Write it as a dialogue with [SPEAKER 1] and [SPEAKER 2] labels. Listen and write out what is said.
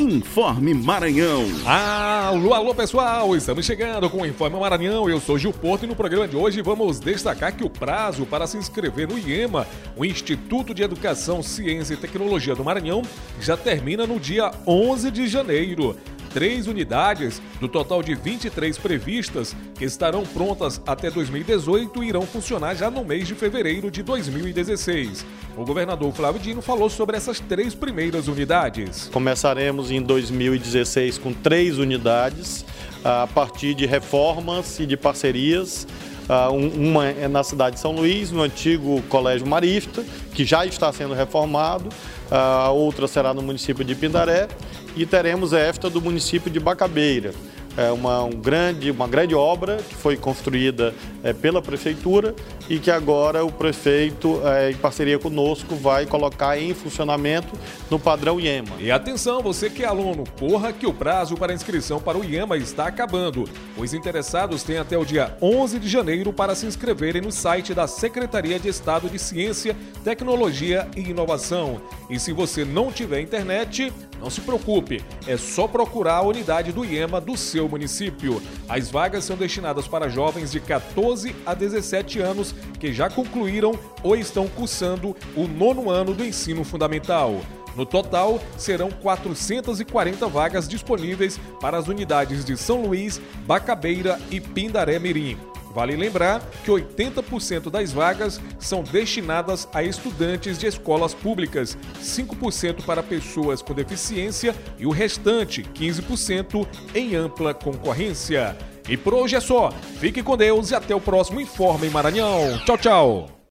[SPEAKER 1] Informe Maranhão.
[SPEAKER 2] Alô pessoal, estamos chegando com o Informe Maranhão. Eu sou Gil Porto e no programa de hoje vamos destacar que o prazo para se inscrever no IEMA, o Instituto de Educação, Ciência e Tecnologia do Maranhão, já termina no dia 11 de janeiro. 3 unidades, do total de 23 previstas, que estarão prontas até 2018 e irão funcionar já no mês de fevereiro de 2016. O governador Flávio Dino falou sobre essas 3 primeiras unidades.
[SPEAKER 3] Começaremos em 2016 com 3 unidades, a partir de reformas e de parcerias. Uma é na cidade de São Luís, no antigo Colégio Marista, que já está sendo reformado. A outra será no município de Pindaré e teremos esta do município de Bacabeira. É uma grande obra que foi construída pela prefeitura e que agora o prefeito, em parceria conosco, vai colocar em funcionamento no padrão IEMA.
[SPEAKER 2] E atenção, você que é aluno, corra que o prazo para inscrição para o IEMA está acabando. Os interessados têm até o dia 11 de janeiro para se inscreverem no site da Secretaria de Estado de Ciência, Tecnologia e Inovação. E se você não tiver internet, não se preocupe, é só procurar a unidade do IEMA do seu município. As vagas são destinadas para jovens de 14 a 17 anos que já concluíram ou estão cursando o 9º ano do ensino fundamental. No total, serão 440 vagas disponíveis para as unidades de São Luís, Bacabeira e Pindaré Mirim. Vale lembrar que 80% das vagas são destinadas a estudantes de escolas públicas, 5% para pessoas com deficiência e o restante, 15%, em ampla concorrência. E por hoje é só. Fique com Deus e até o próximo Informe Maranhão. Tchau, tchau.